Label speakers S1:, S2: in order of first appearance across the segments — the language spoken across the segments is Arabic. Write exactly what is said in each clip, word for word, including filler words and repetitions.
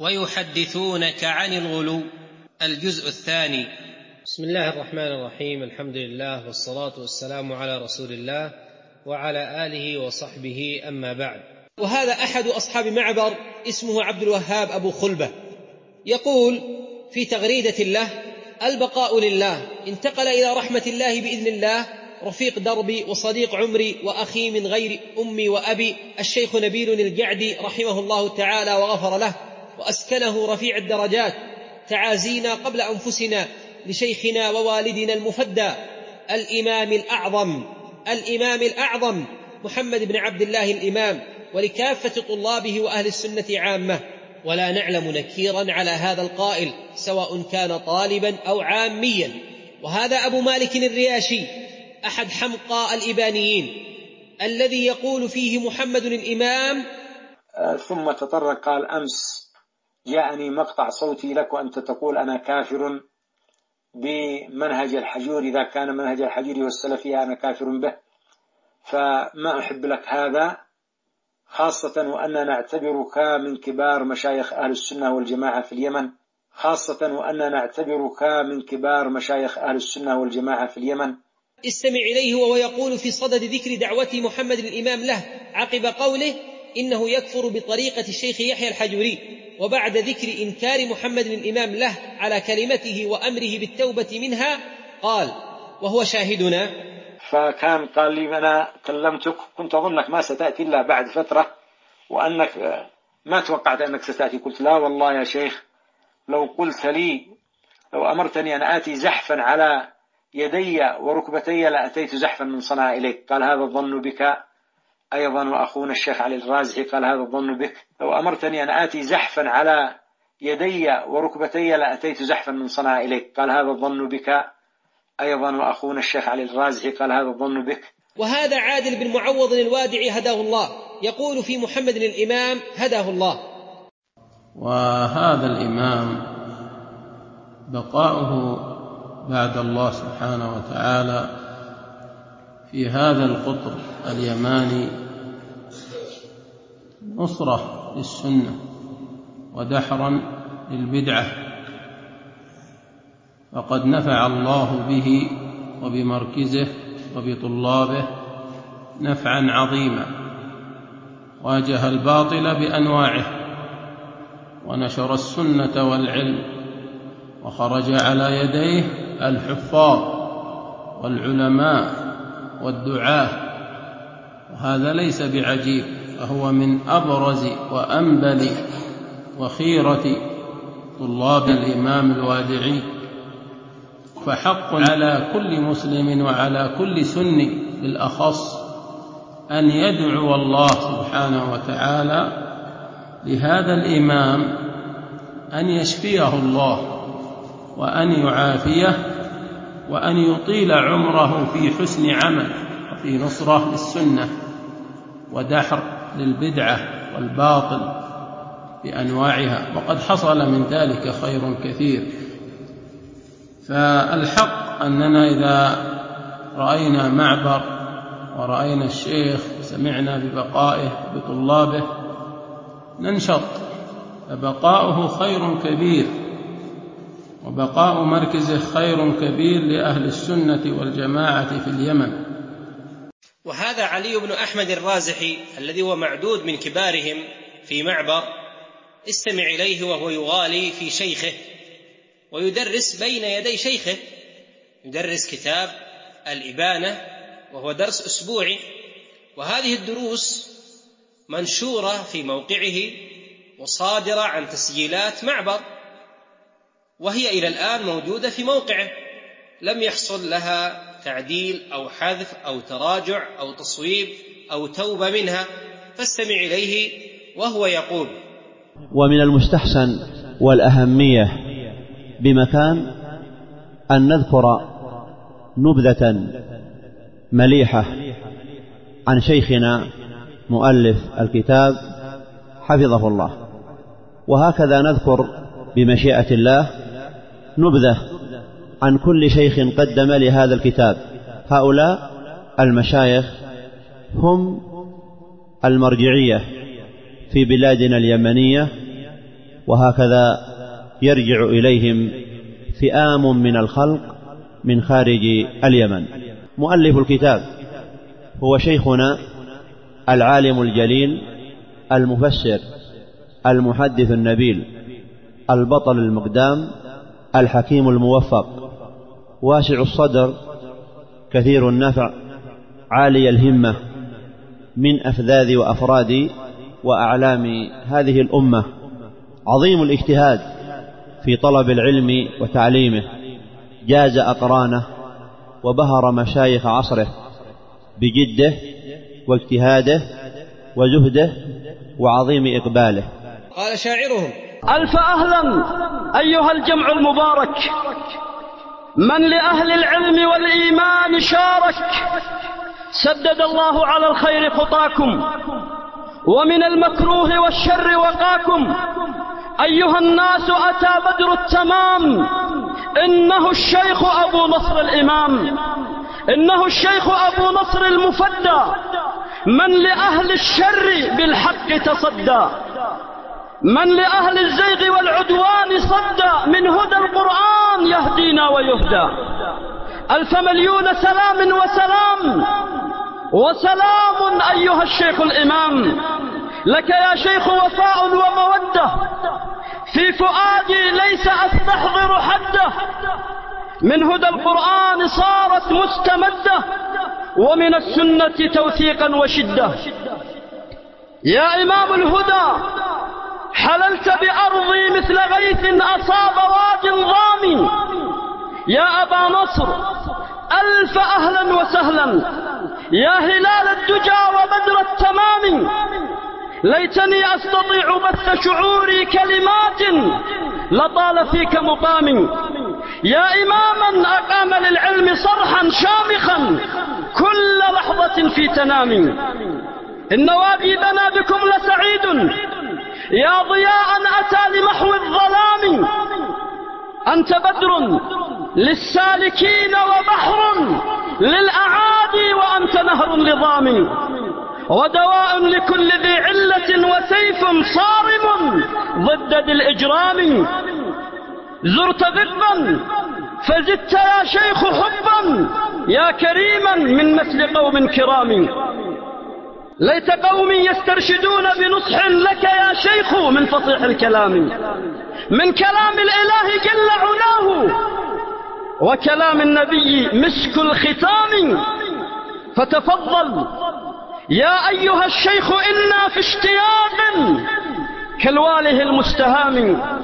S1: ويحدثونك عن الغلو. الجزء الثاني.
S2: بسم الله الرحمن الرحيم. الحمد لله والصلاة والسلام على رسول الله وعلى آله وصحبه، أما بعد. وهذا أحد أصحاب معبر اسمه عبد الوهاب أبو خلبة، يقول في تغريدة له: البقاء لله، انتقل إلى رحمة الله بإذن الله رفيق دربي وصديق عمري وأخي من غير أمي وأبي الشيخ نبيل الجعدي رحمه الله تعالى وغفر له وأسكنه رفيع الدرجات. تعازينا قبل أنفسنا لشيخنا ووالدنا المفدى الإمام الأعظم الإمام الأعظم محمد بن عبد الله الإمام، ولكافة طلابه وأهل السنة عامة، ولا نعلم نكيرا على هذا القائل سواء كان طالبا أو عاميا. وهذا أبو مالك الرياشي أحد حمقى الإبانيين الذي يقول فيه محمد الإمام.
S3: ثم تطرق قال: أمس جاءني مقطع صوتي لك وأنت تقول أنا كافر بمنهج الحجور، إذا كان منهج الحجور والسلفية أنا كافر به، فما أحب لك هذا، خاصة وأننا نعتبرك من كبار مشايخ أهل السنة والجماعة في اليمن خاصة وأننا نعتبرك من كبار مشايخ أهل السنة والجماعة في اليمن.
S2: استمع إليه وهو يقول في صدد ذكر دعوة محمد الإمام له عقب قوله إنه يكفر بطريقة الشيخ يحيى الحجوري، وبعد ذكر إنكار محمد الإمام له على كلمته وأمره بالتوبة منها قال وهو شاهدنا.
S3: فكان قال لي: أنا كلمتك كنت أظنك ما ستأتي إلا بعد فترة، وأنك ما توقعت أنك ستأتي. قلت: لا والله يا شيخ، لو قلت لي لو أمرتني أن آتي زحفا على يدي وركبتي لأتيت زحفا من صنعاء إليك. قال: هذا الظن بك أيضا، وأخونا الشيخ علي الرازحي قال: هذا الظن بك. لو أمرتني أن آتي زحفا على يدي وركبتي لأتيت زحفا من صنعاء إليك. قال: هذا الظن بك أيضا، وأخونا الشيخ علي الرازحي قال: هذا الظن بك.
S2: وهذا عادل بن معوض الوادعي هداه الله يقول في محمد الإمام هداه الله.
S4: وهذا الإمام بقاؤه بعد الله سبحانه وتعالى في هذا القطر اليماني نصرة للسنة ودحرا للبدعة، وقد نفع الله به وبمركزه وبطلابه نفعا عظيما، واجه الباطل بأنواعه ونشر السنة والعلم، وخرج على يديه الحفاظ والعلماء والدعاة، وهذا ليس بعجيب، فهو من أبرز وأنبل وخيرة طلاب الإمام الوادعي. فحق على كل مسلم وعلى كل سني بالأخص أن يدعو الله سبحانه وتعالى لهذا الإمام أن يشفيه الله وأن يعافيه وأن يطيل عمره في حسن عمل وفي نصرة للسنة ودحر للبدعة والباطل بأنواعها، وقد حصل من ذلك خير كثير. فالحق أننا إذا رأينا معبر ورأينا الشيخ سمعنا ببقائه بطلابه ننشط، فبقاؤه خير كبير، وبقاء مركزه خير كبير لأهل السنة والجماعة في اليمن.
S2: وهذا علي بن أحمد الرازحي الذي هو معدود من كبارهم في معبر، استمع إليه وهو يغالي في شيخه ويدرس بين يدي شيخه، يدرس كتاب الإبانة وهو درس أسبوعي، وهذه الدروس منشورة في موقعه وصادرة عن تسجيلات معبر، وهي إلى الآن موجودة في موقعه، لم يحصل لها تعديل أو حذف أو تراجع أو تصويب أو توبة منها. فاستمع إليه وهو يقول:
S5: ومن المستحسن والأهمية بمكان أن نذكر نبذة مليحة عن شيخنا مؤلف الكتاب حفظه الله، وهكذا نذكر بمشيئة الله نبذة عن كل شيخ قدم لهذا الكتاب. هؤلاء المشايخ هم المرجعية في بلادنا اليمنية وهكذا يرجع إليهم فئام من الخلق من خارج اليمن. مؤلف الكتاب هو شيخنا العالم الجليل المفسر المحدث النبيل البطل المقدام الحكيم الموفق، واسع الصدر كثير النفع عالي الهمة، من أفذاذ وأفراد وأعلام هذه الأمة، عظيم الاجتهاد في طلب العلم وتعليمه، جاز أقرانه وبهر مشايخ عصره بجده واجتهاده وزهده وعظيم إقباله.
S2: قال شاعرهم:
S6: ألف أهلا أيها الجمع المبارك، من لأهل العلم والإيمان شارك، سدد الله على الخير خطاكم، ومن المكروه والشر وقاكم. أيها الناس أتى بدر التمام، إنه الشيخ أبو نصر الإمام، إنه الشيخ أبو نصر المفدى، من لأهل الشر بالحق تصدى، من لأهل الزيغ والعدوان صدى، من هدى القرآن يهدينا ويهدى. ألف مليون سلام وسلام وسلام أيها الشيخ الإمام، لك يا شيخ وفاء ومودة، في فؤادي ليس أستحضر حده، من هدى القرآن صارت مستمدة، ومن السنة توثيقا وشدة. يا إمام الهدى حللت بأرضي مثل غيث أصاب واد ضامي، يا أبا نصر ألف أهلا وسهلا، يا هلال الدجى وبدر التمام، ليتني أستطيع بث شعوري كلمات لطال فيك مقامي. يا إماما أقام للعلم صرحا شامخا كل لحظة في تنامي، إن واجبنا بكم لسعيد، يا ضياء أتى لمحو الظلام، أنت بدر للسالكين وبحر للأعادي، وأنت نهر لظام، ودواء لكل ذي علة، وسيف صارم ضد ذي الإجرام. زرت غبا فزدت يا شيخ حبا، يا كريما من مثل قوم كرام، ليت قومي يسترشدون بنصح لك يا شيخ من فصيح الكلام، من كلام الإله جل علاه، وكلام النبي مسك الختام. فتفضل يا أيها الشيخ، إنا في اشتياق كالواله المستهام.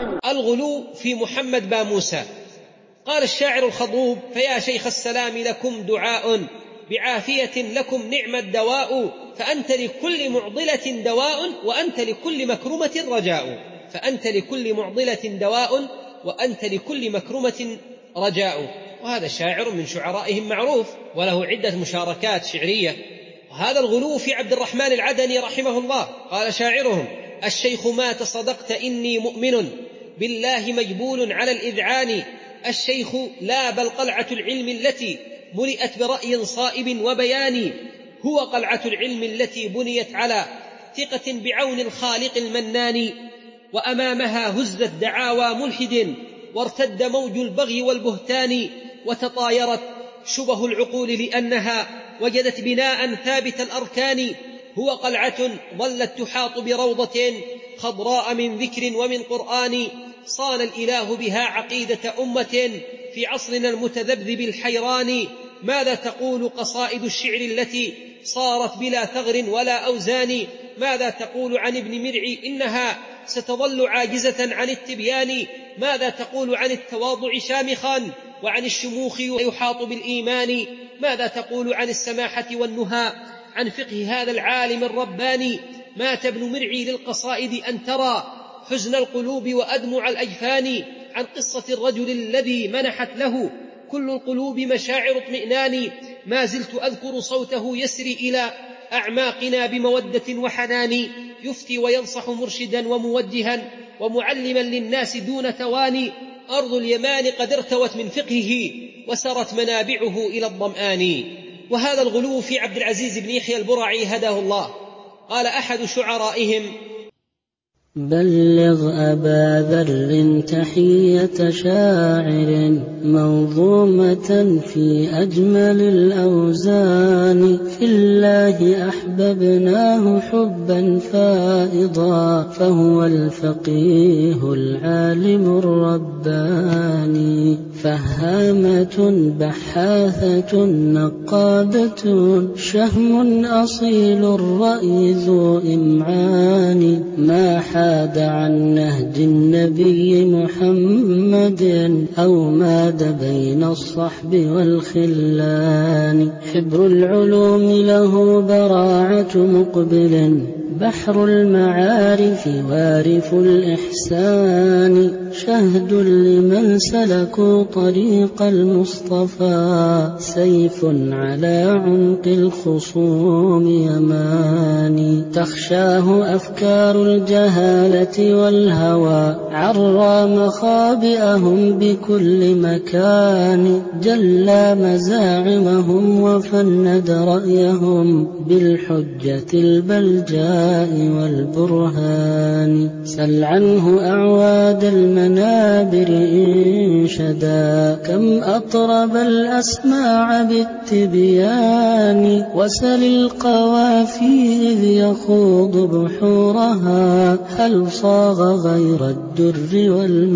S2: الغلو في محمد با موسى. قال الشاعر الخضوب: فيا شيخ السلام لكم دعاء، بعافية لكم نعم الدواء، فأنت لكل معضلة دواء، وأنت لكل مكرمة رجاء، فأنت لكل معضلة دواء، وأنت لكل مكرمة رجاء. وهذا شاعر من شعرائهم معروف، وله عدة مشاركات شعرية. وهذا الغلو في عبد الرحمن العدني رحمه الله. قال شاعرهم: الشيخ مات صدقت إني مؤمن، بالله مجبول على الإذعان، الشيخ لا بل قلعة العلم التي ملئت برأي صائب وبيان، هو قلعة العلم التي بنيت على ثقة بعون الخالق المنان، وأمامها هزت دعاوى ملحد، وارتد موج البغي والبهتان، وتطايرت شبه العقول لأنها وجدت بناء ثابت الأركان، هو قلعة ظلت تحاط بروضة خضراء من ذكر ومن قرآن، صان الإله بها عقيدة أمة في عصرنا المتذبذب الحيران. ماذا تقول قصائد الشعر التي صارت بلا ثغر ولا أوزان؟ ماذا تقول عن ابن مرعي إنها ستظل عاجزة عن التبيان؟ ماذا تقول عن التواضع شامخا، وعن الشموخ ويحاط بالإيمان؟ ماذا تقول عن السماحة والنهى، عن فقه هذا العالم الرباني؟ مات ابن مرعي للقصائد أن ترى حزن القلوب وأدمع الأجفان، عن قصة الرجل الذي منحت له كل القلوب مشاعر اطمئنان، ما زلت أذكر صوته يسري إلى أعماقنا بمودة وحنان، يفتي وينصح مرشدا وموجها ومعلما للناس دون تواني، أرض اليمان قد ارتوت من فقهه، وسرت منابعه إلى الظمآن. وهذا الغلو في عبد العزيز بن يحيى البرعي هداه الله. قال أحد شعرائهم:
S7: بلغ أبا ذر تحية شاعر منظومة في أجمل الأوزان. في الله أحببناه حبا فائضا فهو الفقيه العالم الرباني. فهامة بحاثة نقادة شهم أصيل الرأي ذو إمعان. ما حاد عن نهج النبي محمد أو ماد بين الصحب والخلان. حبر العلوم له براعة مقبل بحر المعارف وارف الإحسان. شهد لمن سلكوا طريق المصطفى سيف على عنق الخصوم يماني. تخشاه أفكار الجهالة والهوى عرى مخابئهم بكل مكان. جلى مزاعمهم وفند رأيهم بالحجة البلجاء والبرهان. سل عنه أعواد المنابر إن شدا كم أطرب الأسماع بالتبيان. وسل القوافي إذ يخوض بحورها هل صاغ غير الدر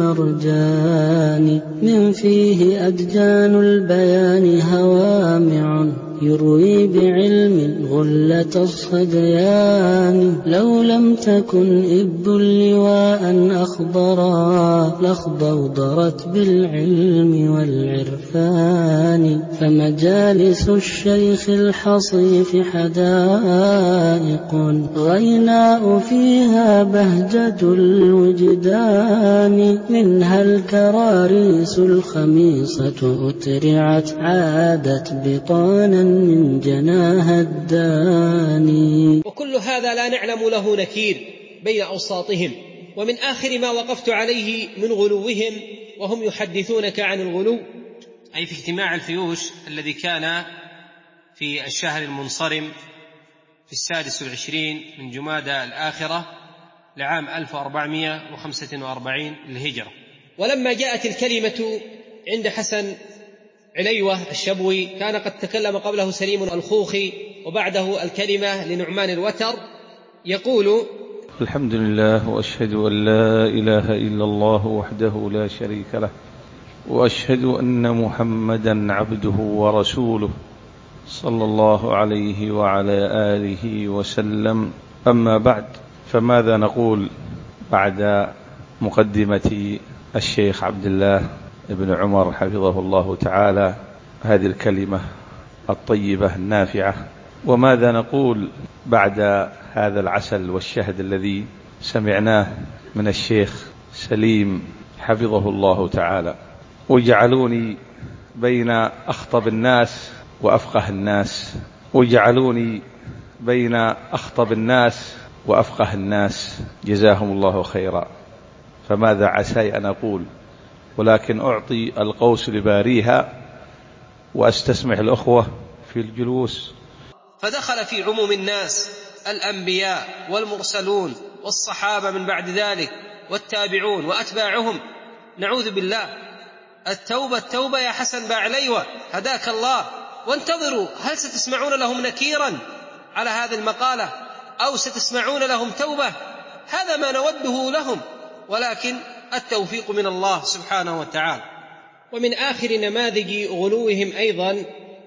S7: والمرجان. من فيه أدجان البيان هوامع يروي بعلم غلة الصديان. لو لم تكن إب لواء أخضرا لاخضوضرت بالعلم والعرفان. فمجالس الشيخ الحصيف حدائق غيناء فيها بهجة الوجدان. منها الكراريس الخميصة أترعت عادت بطانا من جناها الداني.
S2: وكل هذا لا نعلم له نكير بين أوساطهم. ومن آخر ما وقفت عليه من غلوهم وهم يحدثونك عن الغلو،
S1: أي في اجتماع الفيوش الذي كان في الشهر المنصرم في السادس والعشرين من جمادى الآخرة لعام ألف وأربعمائة وخمسة وأربعين للهجرة.
S2: ولما جاءت الكلمة عند حسن عليوة الشبوي كان قد تكلم قبله سليم الخوخي وبعده الكلمة لنعمان الوتر يقول:
S8: الحمد لله وأشهد أن لا إله إلا الله وحده لا شريك له وأشهد أن محمدا عبده ورسوله صلى الله عليه وعلى آله وسلم. أما بعد، فماذا نقول بعد مقدمة الشيخ عبد الله ابن عمر حفظه الله تعالى هذه الكلمة الطيبة النافعة؟ وماذا نقول بعد هذا العسل والشهد الذي سمعناه من الشيخ سليم حفظه الله تعالى؟ وجعلوني بين أخطب الناس وأفقه الناس، وجعلوني بين أخطب الناس وأفقه الناس، جزاهم الله خيرا. فماذا عساي أن أقول، ولكن أعطي القوس لباريها وأستسمح الأخوة في الجلوس.
S1: فدخل في عموم الناس الأنبياء والمرسلون والصحابة من بعد ذلك والتابعون وأتباعهم، نعوذ بالله. التوبة التوبة يا حسن باعليوة هداك الله. وانتظروا، هل ستسمعون لهم نكيرا على هذه المقالة أو ستسمعون لهم توبة؟ هذا ما نوده لهم، ولكن التوفيق من الله سبحانه وتعالى.
S2: ومن آخر نماذج غلوهم أيضا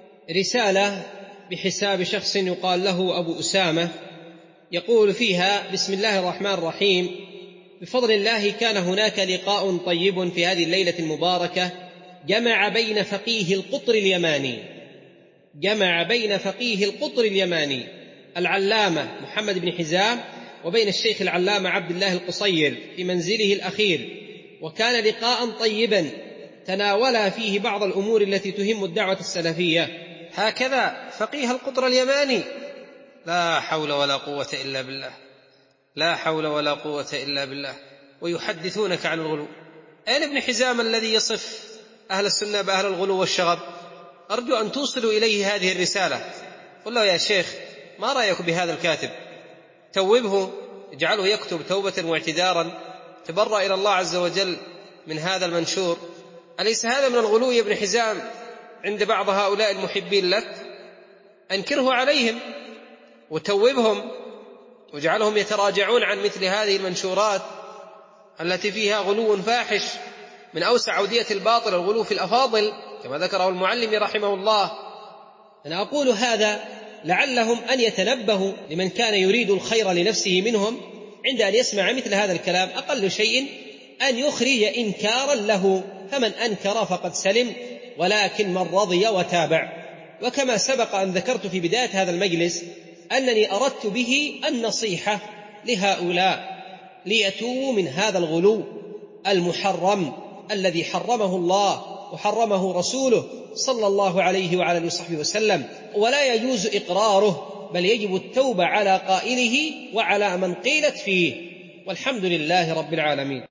S2: رسالة بحساب شخص يقال له أبو أسامة، يقول فيها: بسم الله الرحمن الرحيم. بفضل الله كان هناك لقاء طيب في هذه الليلة المباركة جمع بين فقيه القطر اليماني جمع بين فقيه القطر اليماني العلامة محمد بن حزام وبين الشيخ العلامة عبد الله القصير في منزله الأخير. وكان لقاء طيبا تناولا فيه بعض الأمور التي تهم الدعوة السلفية.
S1: هكذا فقيه القطر اليماني، لا حول ولا قوة إلا بالله، لا حول ولا قوة إلا بالله. ويحدثونك عن الغلو. أين ابن حزام الذي يصف أهل السنة بأهل الغلو والشغب؟ أرجو أن توصلوا إليه هذه الرسالة. قل له: يا شيخ، ما رأيك بهذا الكاتب؟ توبه اجعله يكتب توبة واعتذارا تبرأ إلى الله عز وجل من هذا المنشور. أليس هذا من الغلو يا ابن حزام عند بعض هؤلاء المحبين لك؟ أنكره عليهم وتوبهم واجعلهم يتراجعون عن مثل هذه المنشورات التي فيها غلو فاحش من أوسع أودية الباطل، الغلو في الأفاضل كما ذكره المعلم رحمه الله.
S2: أنا أقول هذا لعلهم أن يتنبهوا لمن كان يريد الخير لنفسه منهم عند أن يسمع مثل هذا الكلام، أقل شيء أن يخرج إنكارا له، فمن أنكر فقد سلم، ولكن من رضي وتابع. وكما سبق أن ذكرت في بداية هذا المجلس أنني أردت به النصيحة لهؤلاء ليتوبوا من هذا الغلو المحرم الذي حرمه الله وحرمه رسوله صلى الله عليه وعلى آله وصحبه وسلم، ولا يجوز إقراره، بل يجب التوبة على قائله وعلى من قيلت فيه، والحمد لله رب العالمين.